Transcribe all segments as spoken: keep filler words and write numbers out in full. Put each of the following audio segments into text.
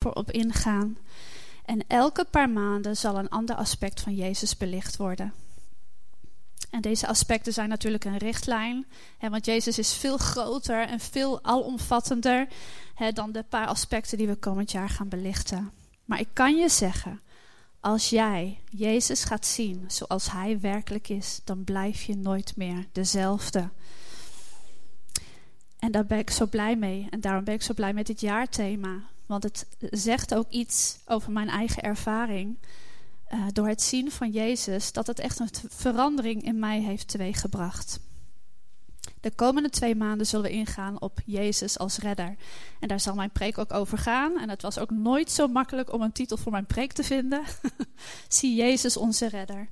dieper op ingaan. En elke paar maanden zal een ander aspect van Jezus belicht worden. En deze aspecten zijn natuurlijk een richtlijn. Hè, want Jezus is veel groter en veel alomvattender hè, dan de paar aspecten die we komend jaar gaan belichten. Maar ik kan je zeggen, als jij Jezus gaat zien zoals hij werkelijk is, dan blijf je nooit meer dezelfde. En daar ben ik zo blij mee. En daarom ben ik zo blij met dit jaarthema. Want het zegt ook iets over mijn eigen ervaring. Uh, door het zien van Jezus, dat het echt een verandering in mij heeft teweeggebracht. De komende twee maanden zullen we ingaan op Jezus als redder. En daar zal mijn preek ook over gaan. En het was ook nooit zo makkelijk om een titel voor mijn preek te vinden. Zie Jezus onze redder.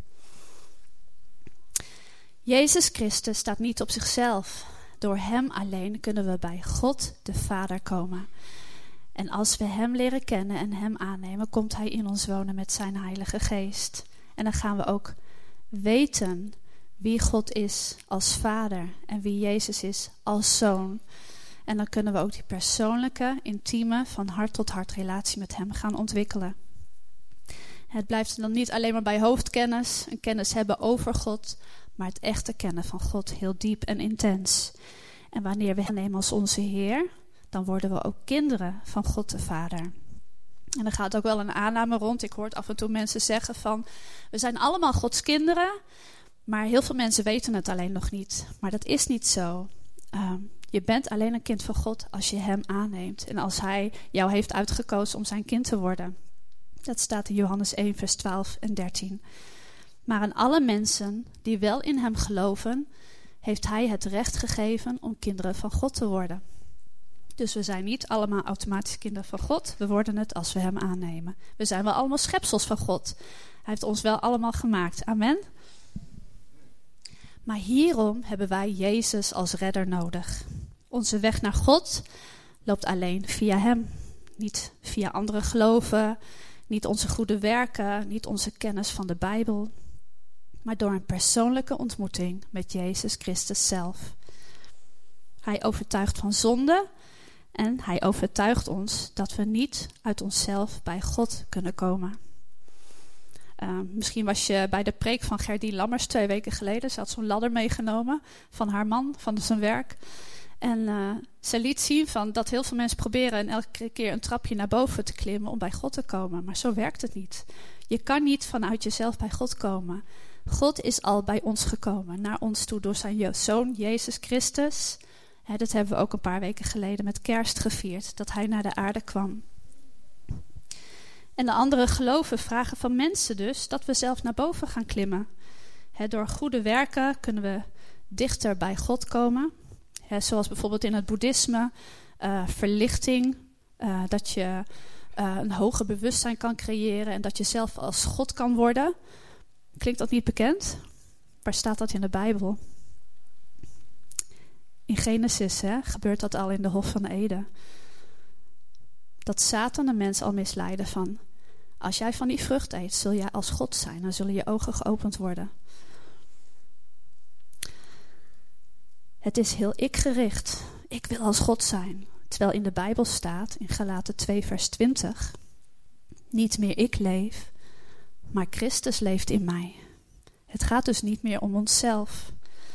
Jezus Christus staat niet op zichzelf. Door hem alleen kunnen we bij God de Vader komen. En als we hem leren kennen en hem aannemen, komt hij in ons wonen met zijn Heilige Geest. En dan gaan we ook weten wie God is als Vader en wie Jezus is als Zoon. En dan kunnen we ook die persoonlijke, intieme, van hart tot hart relatie met hem gaan ontwikkelen. Het blijft dan niet alleen maar bij hoofdkennis, een kennis hebben over God, maar het echte kennen van God heel diep en intens. En wanneer we hem nemen als onze Heer, dan worden we ook kinderen van God de Vader. En er gaat ook wel een aanname rond. Ik hoor af en toe mensen zeggen van, we zijn allemaal Gods kinderen, maar heel veel mensen weten het alleen nog niet. Maar dat is niet zo. Um, je bent alleen een kind van God als je hem aanneemt. En als hij jou heeft uitgekozen om zijn kind te worden. Dat staat in Johannes één, vers twaalf en dertien. Maar aan alle mensen die wel in hem geloven, heeft hij het recht gegeven om kinderen van God te worden. Dus we zijn niet allemaal automatisch kinderen van God. We worden het als we hem aannemen. We zijn wel allemaal schepsels van God. Hij heeft ons wel allemaal gemaakt. Amen. Maar hierom hebben wij Jezus als redder nodig. Onze weg naar God loopt alleen via hem. Niet via andere geloven, niet onze goede werken, niet onze kennis van de Bijbel. Maar door een persoonlijke ontmoeting met Jezus Christus zelf. Hij overtuigt van zonde en hij overtuigt ons dat we niet uit onszelf bij God kunnen komen. Uh, misschien was je bij de preek van Gerdien Lammers twee weken geleden. Ze had zo'n ladder meegenomen van haar man, van zijn werk. En uh, ze liet zien van dat heel veel mensen proberen en elke keer een trapje naar boven te klimmen om bij God te komen. Maar zo werkt het niet. Je kan niet vanuit jezelf bij God komen. God is al bij ons gekomen, naar ons toe door zijn Zoon Jezus Christus. He, dat hebben we ook een paar weken geleden met kerst gevierd, dat hij naar de aarde kwam. En de andere geloven vragen van mensen dus dat we zelf naar boven gaan klimmen. He, door goede werken kunnen we dichter bij God komen. He, zoals bijvoorbeeld in het boeddhisme, uh, verlichting, uh, dat je uh, een hoger bewustzijn kan creëren en dat je zelf als God kan worden. Klinkt dat niet bekend? Waar staat dat in de Bijbel? In Genesis hè, gebeurt dat al in de Hof van Eden. Dat Satan de mens al misleidde van, als jij van die vrucht eet, zul jij als God zijn. Dan zullen je ogen geopend worden. Het is heel ik-gericht. Ik wil als God zijn. Terwijl in de Bijbel staat, in Galaten twee vers twintig, niet meer ik leef, maar Christus leeft in mij. Het gaat dus niet meer om onszelf.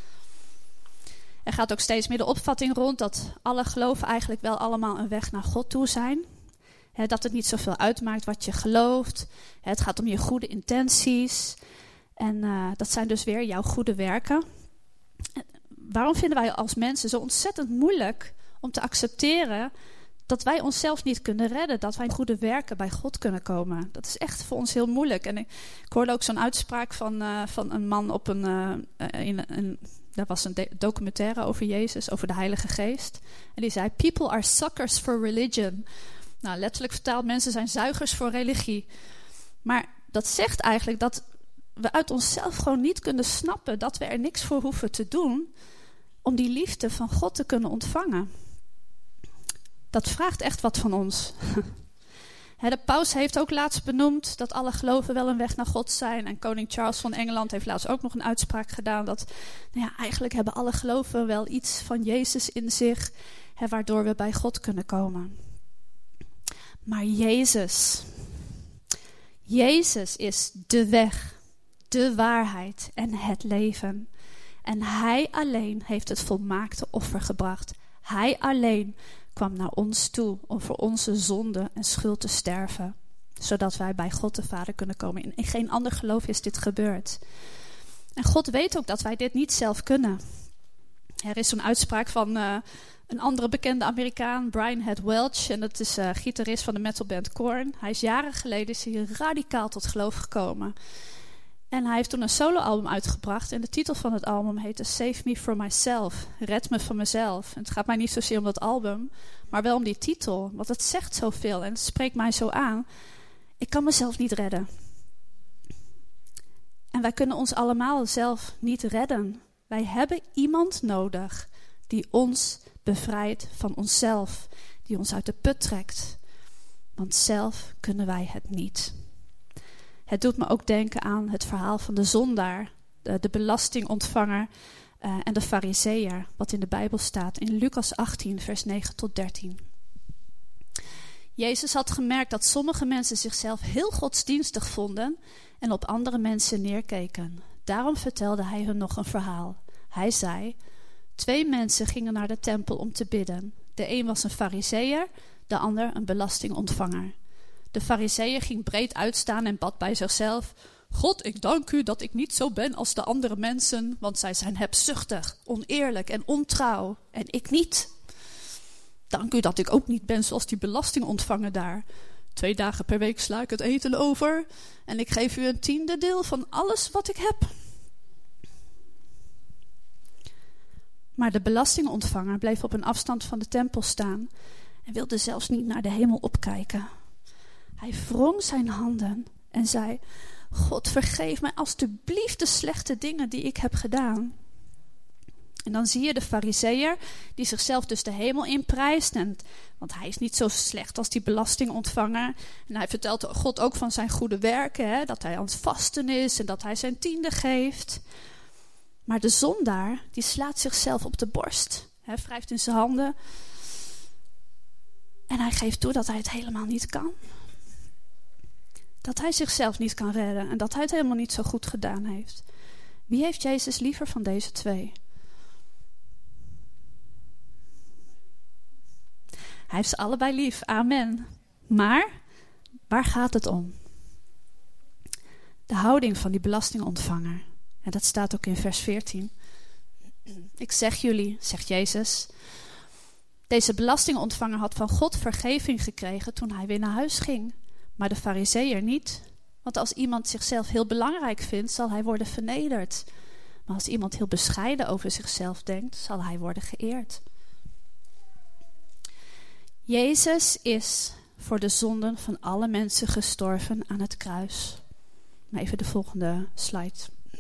Er gaat ook steeds meer de opvatting rond dat alle geloven eigenlijk wel allemaal een weg naar God toe zijn. He, dat het niet zoveel uitmaakt wat je gelooft. He, het gaat om je goede intenties. En uh, dat zijn dus weer jouw goede werken. En waarom vinden wij als mensen zo ontzettend moeilijk om te accepteren dat wij onszelf niet kunnen redden, dat wij goede werken bij God kunnen komen? Dat is echt voor ons heel moeilijk. En ik, ik hoorde ook zo'n uitspraak van, uh, van een man op een, uh, in een, dat was een de- documentaire over Jezus, over de Heilige Geest. En die zei, people are suckers for religion. Nou, letterlijk vertaald, mensen zijn zuigers voor religie. Maar dat zegt eigenlijk dat we uit onszelf gewoon niet kunnen snappen dat we er niks voor hoeven te doen om die liefde van God te kunnen ontvangen. Dat vraagt echt wat van ons. De paus heeft ook laatst benoemd dat alle geloven wel een weg naar God zijn. En koning Charles van Engeland heeft laatst ook nog een uitspraak gedaan dat, nou ja, eigenlijk hebben alle geloven wel iets van Jezus in zich, hè, waardoor we bij God kunnen komen. Maar Jezus, Jezus is de weg, de waarheid en het leven. En Hij alleen heeft het volmaakte offer gebracht. Hij alleen kwam naar ons toe om voor onze zonde en schuld te sterven. Zodat wij bij God de Vader kunnen komen. In geen ander geloof is dit gebeurd. En God weet ook dat wij dit niet zelf kunnen. Er is zo'n uitspraak van uh, een andere bekende Amerikaan, Brian Head Welch. En dat is uh, gitarist van de metalband Korn. Hij is jaren geleden is hij radicaal tot geloof gekomen. En hij heeft toen een soloalbum uitgebracht. En de titel van het album heette Save Me From Myself. Red me van mezelf. En het gaat mij niet zozeer om dat album, maar wel om die titel. Want het zegt zoveel en het spreekt mij zo aan. Ik kan mezelf niet redden. En wij kunnen ons allemaal zelf niet redden. Wij hebben iemand nodig die ons bevrijdt van onszelf. Die ons uit de put trekt. Want zelf kunnen wij het niet. Het doet me ook denken aan het verhaal van de zondaar, de, de belastingontvanger uh, en de farizeeër, wat in de Bijbel staat in Lucas achttien, vers negen tot dertien. Jezus had gemerkt dat sommige mensen zichzelf heel godsdienstig vonden en op andere mensen neerkeken. Daarom vertelde hij hun nog een verhaal. Hij zei, twee mensen gingen naar de tempel om te bidden. De een was een farizeeër, de ander een belastingontvanger. De farizeeër ging breed uitstaan en bad bij zichzelf. God, ik dank u dat ik niet zo ben als de andere mensen, want zij zijn hebzuchtig, oneerlijk en ontrouw, en ik niet. Dank u dat ik ook niet ben zoals die belastingontvanger daar. Twee dagen per week sla ik het eten over en ik geef u een tiende deel van alles wat ik heb. Maar de belastingontvanger bleef op een afstand van de tempel staan en wilde zelfs niet naar de hemel opkijken. Hij wrong zijn handen en zei, God, vergeef mij alstublieft de slechte dingen die ik heb gedaan. En dan zie je de farizeeër die zichzelf dus de hemel inprijst. En, want hij is niet zo slecht als die belastingontvanger. En hij vertelt God ook van zijn goede werken. Hè, dat hij aan het vasten is en dat hij zijn tiende geeft. Maar de zondaar die slaat zichzelf op de borst. Hij wrijft in zijn handen. En hij geeft toe dat hij het helemaal niet kan. Dat hij zichzelf niet kan redden. En dat hij het helemaal niet zo goed gedaan heeft. Wie heeft Jezus liever van deze twee? Hij heeft ze allebei lief, amen. Maar, waar gaat het om? De houding van die belastingontvanger. En dat staat ook in vers veertien. Ik zeg jullie, zegt Jezus. Deze belastingontvanger had van God vergeving gekregen toen hij weer naar huis ging. Maar de farizeeër niet. Want als iemand zichzelf heel belangrijk vindt, zal hij worden vernederd. Maar als iemand heel bescheiden over zichzelf denkt, zal hij worden geëerd. Jezus is voor de zonden van alle mensen gestorven aan het kruis. Even de volgende slide.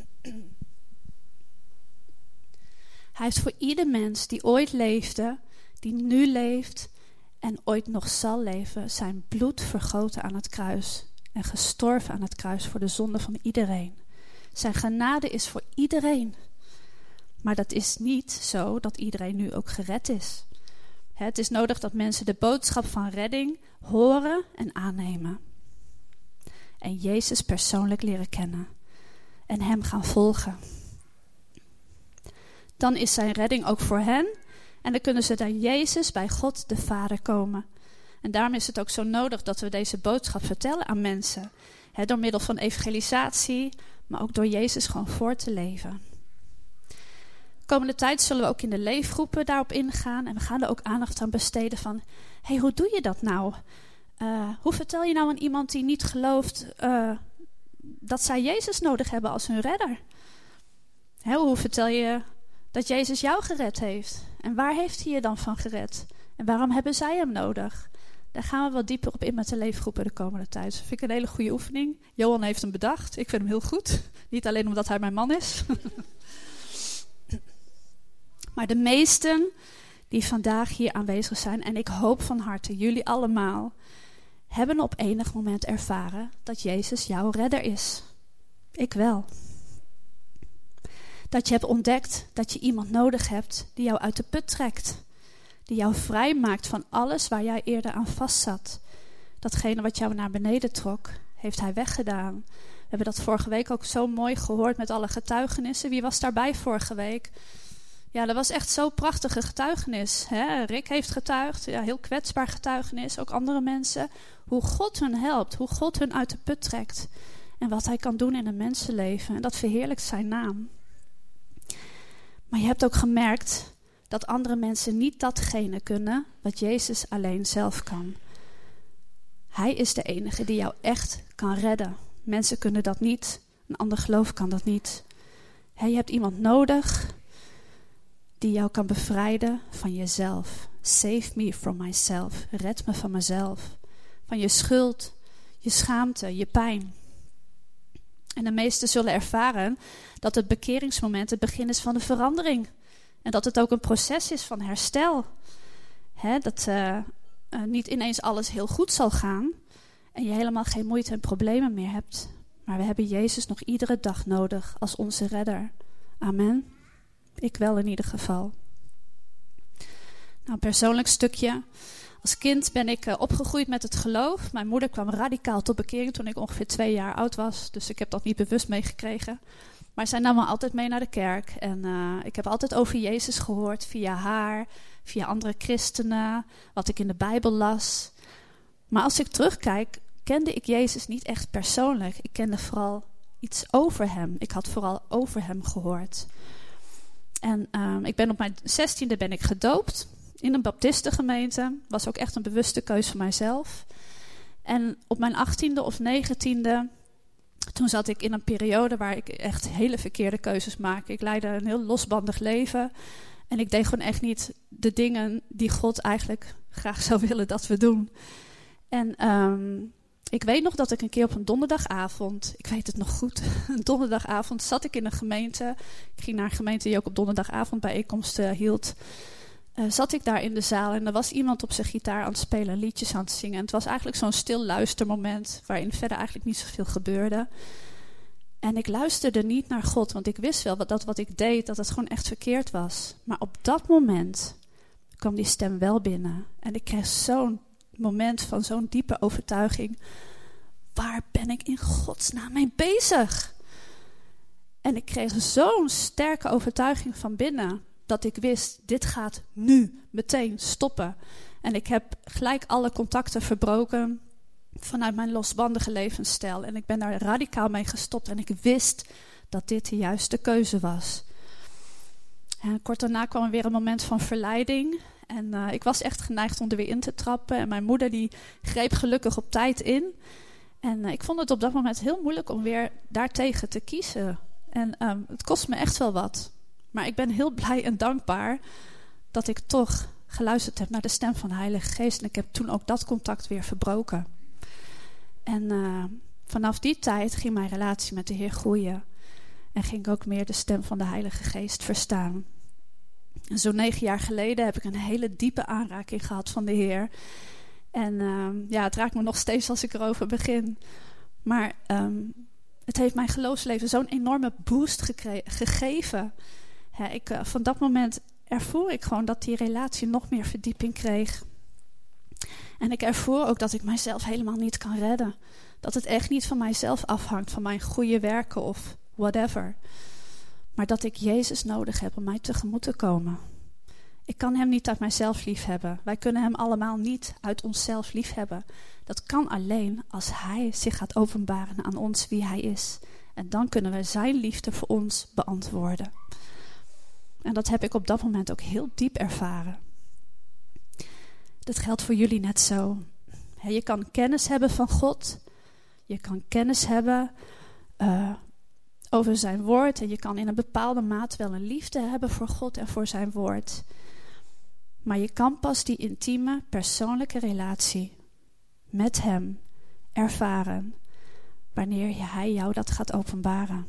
Hij heeft voor ieder mens die ooit leefde, die nu leeft en ooit nog zal leven, zijn bloed vergoten aan het kruis en gestorven aan het kruis voor de zonde van iedereen. Zijn genade is voor iedereen. Maar dat is niet zo dat iedereen nu ook gered is. Het is nodig dat mensen de boodschap van redding horen en aannemen. En Jezus persoonlijk leren kennen. En hem gaan volgen. Dan is zijn redding ook voor hen. En dan kunnen ze bij Jezus, bij God de Vader komen. En daarom is het ook zo nodig dat we deze boodschap vertellen aan mensen. He, door middel van evangelisatie, maar ook door Jezus gewoon voor te leven. De komende tijd zullen we ook in de leefgroepen daarop ingaan. En we gaan er ook aandacht aan besteden van, hé, hey, hoe doe je dat nou? Uh, hoe vertel je nou aan iemand die niet gelooft uh, dat zij Jezus nodig hebben als hun redder? He, hoe vertel je dat Jezus jou gered heeft? En waar heeft hij je dan van gered? En waarom hebben zij hem nodig? Daar gaan we wat dieper op in met de leefgroepen de komende tijd. Dat vind ik een hele goede oefening. Johan heeft hem bedacht. Ik vind hem heel goed. Niet alleen omdat hij mijn man is. Maar de meesten die vandaag hier aanwezig zijn, en ik hoop van harte, jullie allemaal, hebben op enig moment ervaren dat Jezus jouw redder is. Ik wel. Dat je hebt ontdekt dat je iemand nodig hebt die jou uit de put trekt. Die jou vrij maakt van alles waar jij eerder aan vastzat. Datgene wat jou naar beneden trok, heeft hij weggedaan. We hebben dat vorige week ook zo mooi gehoord met alle getuigenissen. Wie was daarbij vorige week? Ja, dat was echt zo'n prachtige getuigenis. Hè? Rick heeft getuigd, ja, heel kwetsbaar getuigenis. Ook andere mensen. Hoe God hun helpt, hoe God hun uit de put trekt. En wat hij kan doen in een mensenleven. En dat verheerlijkt zijn naam. Maar je hebt ook gemerkt dat andere mensen niet datgene kunnen wat Jezus alleen zelf kan. Hij is de enige die jou echt kan redden. Mensen kunnen dat niet. Een ander geloof kan dat niet. He, je hebt iemand nodig die jou kan bevrijden van jezelf. Save me from myself. Red me van mezelf. Van je schuld, je schaamte, je pijn. En de meesten zullen ervaren dat het bekeringsmoment het begin is van de verandering. En dat het ook een proces is van herstel. He, dat uh, uh, niet ineens alles heel goed zal gaan. En je helemaal geen moeite en problemen meer hebt. Maar we hebben Jezus nog iedere dag nodig als onze redder. Amen. Ik wel in ieder geval. Nou, een persoonlijk stukje. Als kind ben ik uh, opgegroeid met het geloof. Mijn moeder kwam radicaal tot bekering toen ik ongeveer twee jaar oud was. Dus ik heb dat niet bewust meegekregen. Maar zij nam me altijd mee naar de kerk. En uh, ik heb altijd over Jezus gehoord via haar, via andere christenen, wat ik in de Bijbel las. Maar als ik terugkijk, kende ik Jezus niet echt persoonlijk. Ik kende vooral iets over hem. Ik had vooral over hem gehoord. En uh, ik ben op mijn zestiende ben ik gedoopt in een baptistengemeente. Was ook echt een bewuste keus van mijzelf. En op mijn achttiende of negentiende, toen zat ik in een periode waar ik echt hele verkeerde keuzes maakte. Ik leidde een heel losbandig leven. En ik deed gewoon echt niet de dingen die God eigenlijk graag zou willen dat we doen. En um, ik weet nog dat ik een keer op een donderdagavond, ik weet het nog goed, een donderdagavond zat ik in een gemeente. Ik ging naar een gemeente die ook op donderdagavond bijeenkomsten hield. Uh, zat ik daar in de zaal en er was iemand op zijn gitaar aan het spelen, liedjes aan het zingen. En het was eigenlijk zo'n stil luistermoment waarin verder eigenlijk niet zoveel gebeurde. En ik luisterde niet naar God, want ik wist wel dat wat ik deed, dat het gewoon echt verkeerd was. Maar op dat moment kwam die stem wel binnen. En ik kreeg zo'n moment van zo'n diepe overtuiging. Waar ben ik in godsnaam mee bezig? En ik kreeg zo'n sterke overtuiging van binnen, dat ik wist, dit gaat nu meteen stoppen. En ik heb gelijk alle contacten verbroken vanuit mijn losbandige levensstijl. En ik ben daar radicaal mee gestopt. En ik wist dat dit de juiste keuze was. En kort daarna kwam er weer een moment van verleiding. En uh, ik was echt geneigd om er weer in te trappen. En mijn moeder die greep gelukkig op tijd in. En uh, ik vond het op dat moment heel moeilijk om weer daartegen te kiezen. En um, het kost me echt wel wat. Maar ik ben heel blij en dankbaar dat ik toch geluisterd heb naar de stem van de Heilige Geest. En ik heb toen ook dat contact weer verbroken. En uh, vanaf die tijd ging mijn relatie met de Heer groeien. En ging ik ook meer de stem van de Heilige Geest verstaan. En zo'n negen jaar geleden heb ik een hele diepe aanraking gehad van de Heer. En uh, ja, het raakt me nog steeds als ik erover begin. Maar um, het heeft mijn geloofsleven zo'n enorme boost gekre- gegeven. Ja, ik, uh, van dat moment ervoer ik gewoon dat die relatie nog meer verdieping kreeg. En ik ervoer ook dat ik mijzelf helemaal niet kan redden. Dat het echt niet van mijzelf afhangt, van mijn goede werken of whatever. Maar dat ik Jezus nodig heb om mij tegemoet te komen. Ik kan hem niet uit mijzelf lief hebben. Wij kunnen hem allemaal niet uit onszelf lief hebben. Dat kan alleen als hij zich gaat openbaren aan ons wie hij is. En dan kunnen we zijn liefde voor ons beantwoorden. En dat heb ik op dat moment ook heel diep ervaren. Dat geldt voor jullie net zo. Je kan kennis hebben van God. Je kan kennis hebben uh, over zijn woord. En je kan in een bepaalde mate wel een liefde hebben voor God en voor zijn woord. Maar je kan pas die intieme, persoonlijke relatie met hem ervaren wanneer hij jou dat gaat openbaren.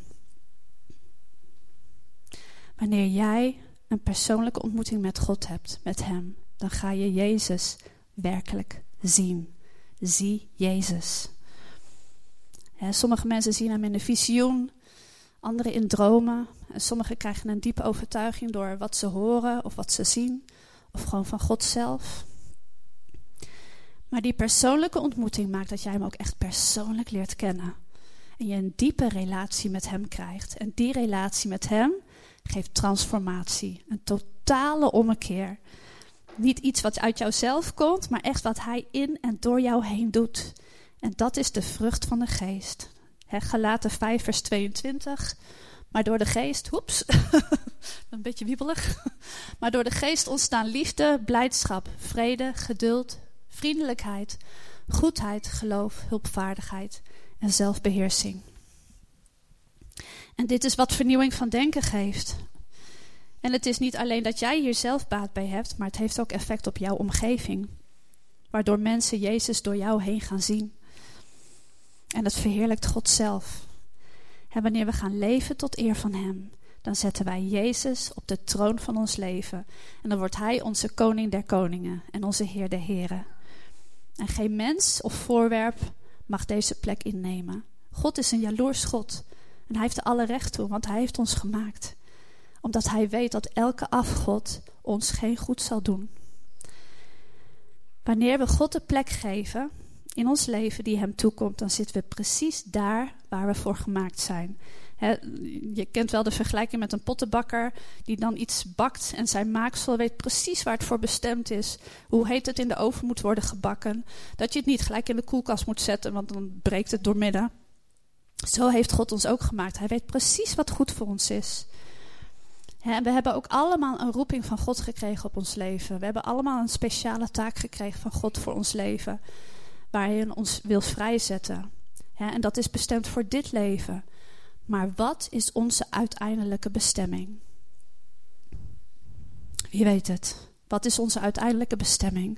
Wanneer jij een persoonlijke ontmoeting met God hebt, met hem, dan ga je Jezus werkelijk zien. Zie Jezus. He, sommige mensen zien hem in een visioen, anderen in dromen. En sommigen krijgen een diepe overtuiging door wat ze horen of wat ze zien. Of gewoon van God zelf. Maar die persoonlijke ontmoeting maakt dat jij hem ook echt persoonlijk leert kennen. En je een diepe relatie met hem krijgt. En die relatie met hem geeft transformatie. Een totale ommekeer. Niet iets wat uit jouzelf komt, maar echt wat hij in en door jou heen doet. En dat is de vrucht van de geest. He, Galaten vijf vers tweeëntwintig. Maar door de geest, oeps, een beetje wiebelig. Maar door de geest ontstaan liefde, blijdschap, vrede, geduld, vriendelijkheid, goedheid, geloof, hulpvaardigheid en zelfbeheersing. En dit is wat vernieuwing van denken geeft. En het is niet alleen dat jij hier zelf baat bij hebt, maar het heeft ook effect op jouw omgeving. Waardoor mensen Jezus door jou heen gaan zien. En het verheerlijkt God zelf. En wanneer we gaan leven tot eer van hem, dan zetten wij Jezus op de troon van ons leven. En dan wordt hij onze koning der koningen en onze Heer der heren. En geen mens of voorwerp mag deze plek innemen. God is een jaloers God. En hij heeft er alle recht toe, want hij heeft ons gemaakt. Omdat hij weet dat elke afgod ons geen goed zal doen. Wanneer we God de plek geven in ons leven die hem toekomt, dan zitten we precies daar waar we voor gemaakt zijn. He, je kent wel de vergelijking met een pottenbakker die dan iets bakt en zijn maaksel weet precies waar het voor bestemd is. Hoe heet het in de oven moet worden gebakken. Dat je het niet gelijk in de koelkast moet zetten, want dan breekt het doormidden. Zo heeft God ons ook gemaakt. Hij weet precies wat goed voor ons is. He, en we hebben ook allemaal een roeping van God gekregen op ons leven. We hebben allemaal een speciale taak gekregen van God voor ons leven. Waar hij ons wil vrijzetten. He, en dat is bestemd voor dit leven. Maar wat is onze uiteindelijke bestemming? Wie weet het? Wat is onze uiteindelijke bestemming?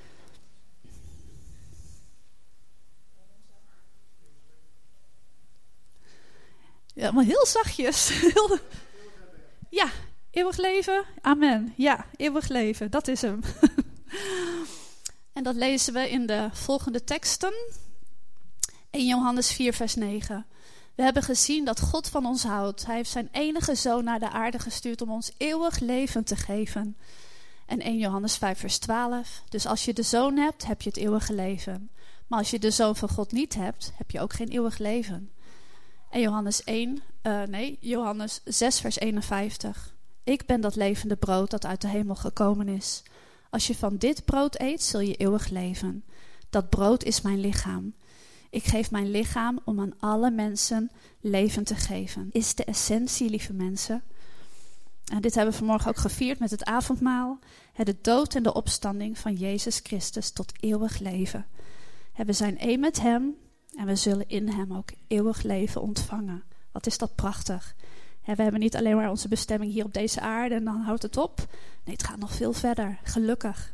Ja, maar heel zachtjes. Heel... Ja, eeuwig leven. Amen. Ja, eeuwig leven. Dat is hem. En dat lezen we in de volgende teksten. In Johannes vier vers negen. We hebben gezien dat God van ons houdt. Hij heeft zijn enige zoon naar de aarde gestuurd om ons eeuwig leven te geven. En in Johannes vijf vers twaalf. Dus als je de zoon hebt, heb je het eeuwige leven. Maar als je de zoon van God niet hebt, heb je ook geen eeuwig leven. En Johannes één, uh, nee, Johannes zes vers eenenvijftig. Ik ben dat levende brood dat uit de hemel gekomen is. Als je van dit brood eet, zul je eeuwig leven. Dat brood is mijn lichaam. Ik geef mijn lichaam om aan alle mensen leven te geven. Is de essentie, lieve mensen. En dit hebben we vanmorgen ook gevierd met het avondmaal. De dood en de opstanding van Jezus Christus tot eeuwig leven. We zijn één met hem en we zullen in hem ook eeuwig leven ontvangen. Wat is dat prachtig. We hebben niet alleen maar onze bestemming hier op deze aarde en dan houdt het op. Nee, het gaat nog veel verder. Gelukkig.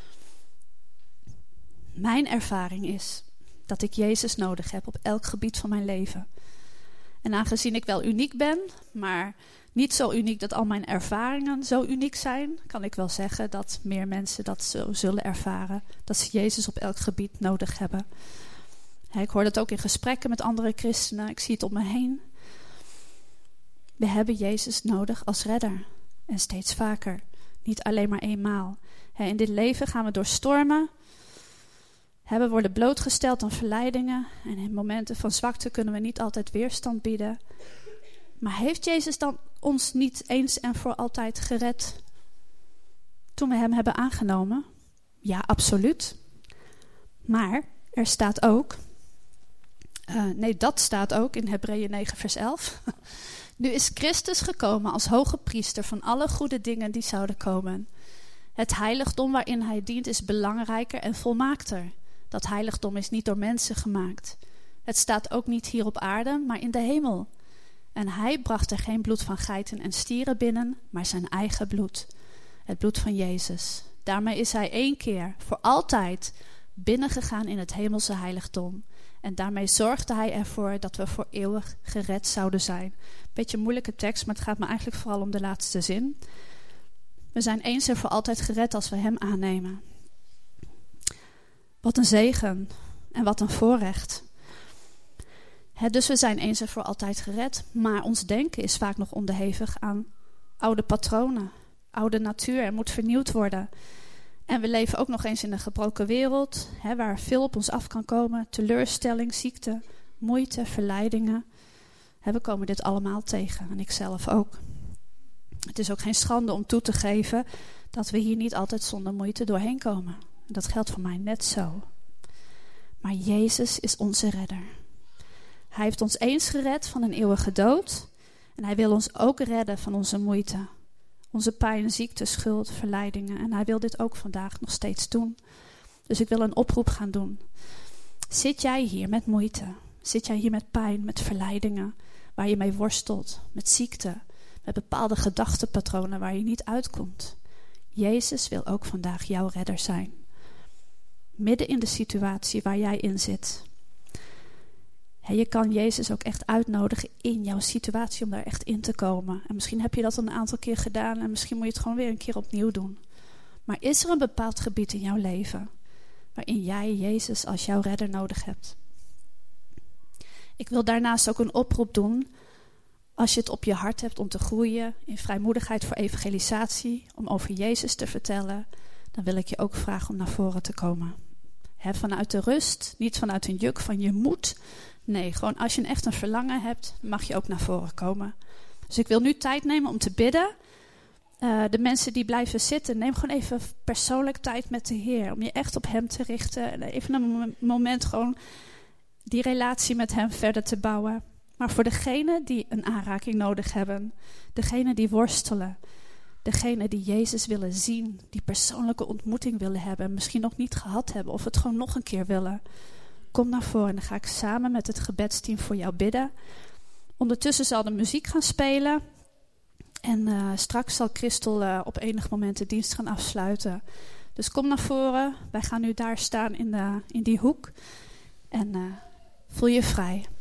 Mijn ervaring is dat ik Jezus nodig heb op elk gebied van mijn leven. En aangezien ik wel uniek ben, maar niet zo uniek dat al mijn ervaringen zo uniek zijn, kan ik wel zeggen dat meer mensen dat zo zullen ervaren. Dat ze Jezus op elk gebied nodig hebben. Ik hoor dat ook in gesprekken met andere christenen. Ik zie het om me heen. We hebben Jezus nodig als redder. En steeds vaker. Niet alleen maar eenmaal. In dit leven gaan we door stormen. We worden blootgesteld aan verleidingen. En in momenten van zwakte kunnen we niet altijd weerstand bieden. Maar heeft Jezus dan ons niet eens en voor altijd gered toen we hem hebben aangenomen? Ja, absoluut. Maar er staat ook... Uh, nee, dat staat ook in Hebreeën negen vers elf. Nu is Christus gekomen als hoge priester van alle goede dingen die zouden komen. Het heiligdom waarin hij dient is belangrijker en volmaakter. Dat heiligdom is niet door mensen gemaakt. Het staat ook niet hier op aarde, maar in de hemel. En hij bracht er geen bloed van geiten en stieren binnen, maar zijn eigen bloed. Het bloed van Jezus. Daarmee is hij één keer, voor altijd, binnengegaan in het hemelse heiligdom. En daarmee zorgde hij ervoor dat we voor eeuwig gered zouden zijn. Beetje een moeilijke tekst, maar het gaat me eigenlijk vooral om de laatste zin. We zijn eens en voor altijd gered als we hem aannemen. Wat een zegen en wat een voorrecht. He, dus we zijn eens en voor altijd gered, maar ons denken is vaak nog onderhevig aan oude patronen, oude natuur en moet vernieuwd worden. En we leven ook nog eens in een gebroken wereld, hè, waar veel op ons af kan komen. Teleurstelling, ziekte, moeite, verleidingen. Hè, we komen dit allemaal tegen en ik zelf ook. Het is ook geen schande om toe te geven dat we hier niet altijd zonder moeite doorheen komen. Dat geldt voor mij net zo. Maar Jezus is onze redder. Hij heeft ons eens gered van een eeuwige dood. En hij wil ons ook redden van onze moeite. Onze pijn, ziekte, schuld, verleidingen. En hij wil dit ook vandaag nog steeds doen. Dus ik wil een oproep gaan doen. Zit jij hier met moeite? Zit jij hier met pijn, met verleidingen? Waar je mee worstelt, met ziekte, met bepaalde gedachtenpatronen waar je niet uitkomt. Jezus wil ook vandaag jouw redder zijn. Midden in de situatie waar jij in zit. Ja, je kan Jezus ook echt uitnodigen in jouw situatie om daar echt in te komen. En misschien heb je dat een aantal keer gedaan en misschien moet je het gewoon weer een keer opnieuw doen. Maar is er een bepaald gebied in jouw leven waarin jij Jezus als jouw redder nodig hebt? Ik wil daarnaast ook een oproep doen. Als je het op je hart hebt om te groeien in vrijmoedigheid voor evangelisatie, om over Jezus te vertellen, dan wil ik je ook vragen om naar voren te komen. He, vanuit de rust, niet vanuit een juk van je moet. Nee, gewoon als je echt een verlangen hebt, mag je ook naar voren komen. Dus ik wil nu tijd nemen om te bidden. Uh, de mensen die blijven zitten, neem gewoon even persoonlijk tijd met de Heer. Om je echt op Hem te richten. En even een moment gewoon die relatie met Hem verder te bouwen. Maar voor degenen die een aanraking nodig hebben, degenen die worstelen, degenen die Jezus willen zien, die persoonlijke ontmoeting willen hebben, misschien nog niet gehad hebben of het gewoon nog een keer willen, kom naar voren en dan ga ik samen met het gebedsteam voor jou bidden. Ondertussen zal de muziek gaan spelen en uh, straks zal Christel uh, op enig moment de dienst gaan afsluiten. Dus kom naar voren, wij gaan nu daar staan in, de, in die hoek en uh, voel je vrij.